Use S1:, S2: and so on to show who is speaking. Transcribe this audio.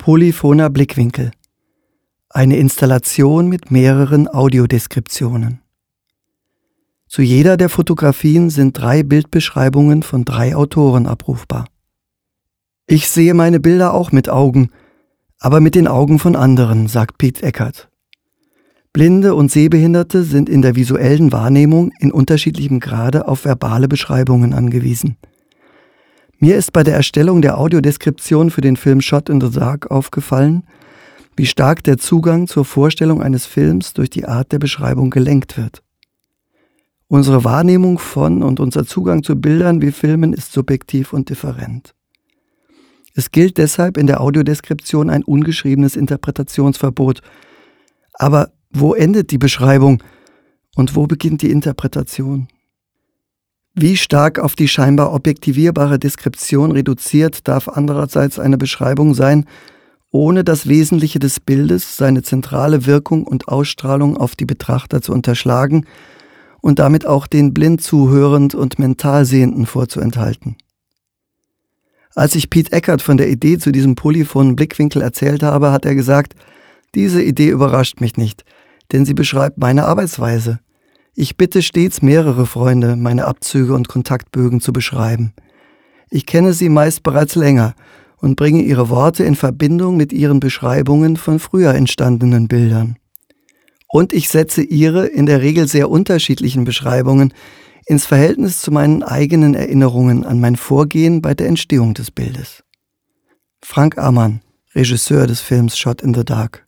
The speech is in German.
S1: Polyphoner Blickwinkel. Eine Installation mit mehreren Audiodeskriptionen. Zu jeder der Fotografien sind 3 Bildbeschreibungen von 3 Autoren abrufbar. Ich sehe meine Bilder auch mit Augen, aber mit den Augen von anderen, sagt Pete Eckert. Blinde und Sehbehinderte sind in der visuellen Wahrnehmung in unterschiedlichem Grade auf verbale Beschreibungen angewiesen. Mir ist bei der Erstellung der Audiodeskription für den Film Shot in the Dark aufgefallen, wie stark der Zugang zur Vorstellung eines Films durch die Art der Beschreibung gelenkt wird. Unsere Wahrnehmung von und unser Zugang zu Bildern wie Filmen ist subjektiv und different. Es gilt deshalb in der Audiodeskription ein ungeschriebenes Interpretationsverbot. Aber wo endet die Beschreibung und wo beginnt die Interpretation? Wie stark auf die scheinbar objektivierbare Deskription reduziert darf andererseits eine Beschreibung sein, ohne das Wesentliche des Bildes, seine zentrale Wirkung und Ausstrahlung auf die Betrachter zu unterschlagen und damit auch den blind zuhörend und mental Sehenden vorzuenthalten. Als ich Pete Eckert von der Idee zu diesem polyphonen Blickwinkel erzählt habe, hat er gesagt, diese Idee überrascht mich nicht, denn sie beschreibt meine Arbeitsweise. Ich bitte stets mehrere Freunde, meine Abzüge und Kontaktbögen zu beschreiben. Ich kenne sie meist bereits länger und bringe ihre Worte in Verbindung mit ihren Beschreibungen von früher entstandenen Bildern. Und ich setze ihre in der Regel sehr unterschiedlichen Beschreibungen ins Verhältnis zu meinen eigenen Erinnerungen an mein Vorgehen bei der Entstehung des Bildes. Frank Ammann, Regisseur des Films Shot in the Dark.